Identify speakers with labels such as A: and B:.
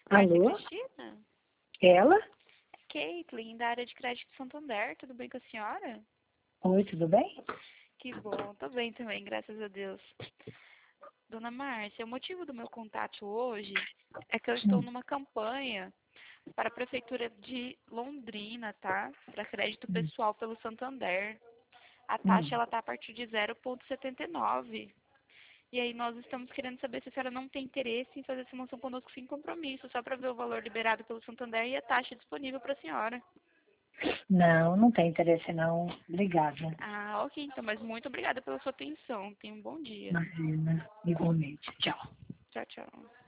A: Márcia
B: Alô?
A: Cristina?
B: Ela?
A: É Caitlin, da área de crédito Santander. Tudo bem com a senhora?
B: Oi, tudo bem?
A: Que bom, tô bem também, graças a Deus. Dona Márcia, o motivo do meu contato hoje é que eu estou
B: Hum,
A: numa campanha para a Prefeitura de Londrina, tá? Para crédito
B: hum,
A: pessoal pelo Santander. A taxa
B: hum.
A: ela tá a partir de 0,79. E aí nós estamos querendo saber se a senhora não tem interesse em fazer essa simulação conosco sem compromisso, só para ver o valor liberado pelo Santander e a taxa disponível para a senhora.
B: Não, não tem interesse não. Obrigada.
A: Ah, ok, então, mas muito obrigada pela sua atenção. Tenha um bom dia.
B: Imagina, igualmente. Tchau.
A: Tchau, tchau.